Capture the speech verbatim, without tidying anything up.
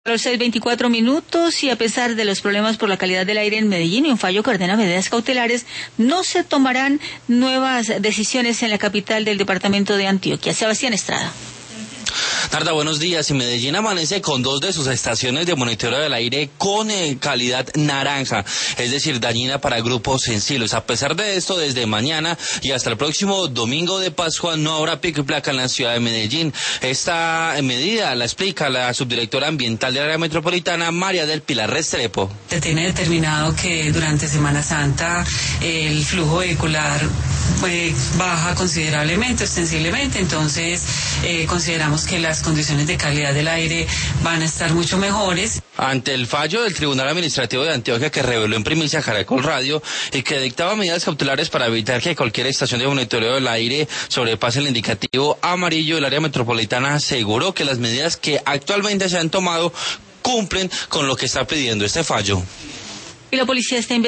A los seis veinticuatro minutos, y a pesar de los problemas por la calidad del aire en Medellín y un fallo que ordena medidas cautelares, no se tomarán nuevas decisiones en la capital del departamento de Antioquia. Sebastián Estrada. Narda, buenos días. Y Medellín amanece con dos de sus estaciones de monitoreo del aire con eh, calidad naranja, es decir, dañina para grupos sensibles. A pesar de esto, desde mañana y hasta el próximo domingo de Pascua no habrá pico y placa en la ciudad de Medellín. Esta medida la explica la subdirectora ambiental del área metropolitana, María del Pilar Restrepo. Se tiene determinado que durante Semana Santa el flujo vehicular pues, baja considerablemente, ostensiblemente, entonces eh, consideramos que las condiciones de calidad del aire van a estar mucho mejores. Ante el fallo del Tribunal Administrativo de Antioquia, que reveló en primicia Caracol Radio y que dictaba medidas cautelares para evitar que cualquier estación de monitoreo del aire sobrepase el indicativo amarillo, el área metropolitana aseguró que las medidas que actualmente se han tomado cumplen con lo que está pidiendo este fallo. Y la policía está investigando